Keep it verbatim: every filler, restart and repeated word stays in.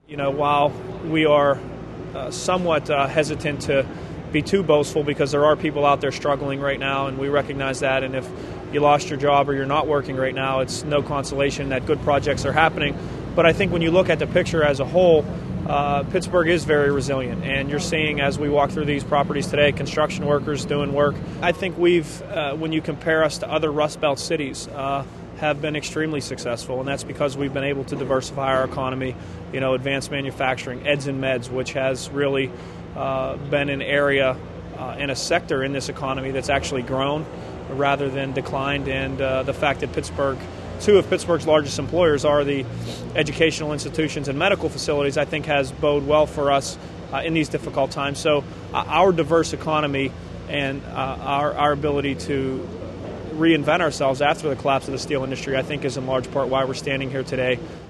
You know, while we are uh, somewhat uh, hesitant to be too boastful because there are people out there struggling right now, and we recognize that, and if you lost your job or you're not working right now, it's no consolation that good projects are happening. But I think when you look at the picture as a whole, uh, Pittsburgh is very resilient, and you're seeing as we walk through these properties today, construction workers doing work. I think we've, uh, when you compare us to other Rust Belt cities, uh, have been extremely successful, and that's because we've been able to diversify our economy, you know, advanced manufacturing, eds and meds, which has really uh, been an area uh, and a sector in this economy that's actually grown rather than declined, and uh, the fact that Pittsburgh, two of Pittsburgh's largest employers are the educational institutions and medical facilities, I think has bode well for us uh, in these difficult times. So uh, our diverse economy and uh, our, our ability to reinvent ourselves after the collapse of the steel industry, I think, is in large part why we're standing here today